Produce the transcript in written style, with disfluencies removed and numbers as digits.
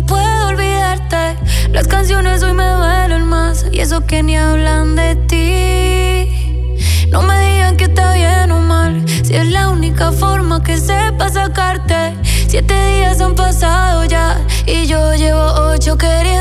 no puedo olvidarte. Las canciones hoy me duelen más, y eso que ni hablan de ti. No me digan que está bien o mal, si es la única forma que sepa sacarte. 7 días han pasado ya, y yo llevo 8 queriendo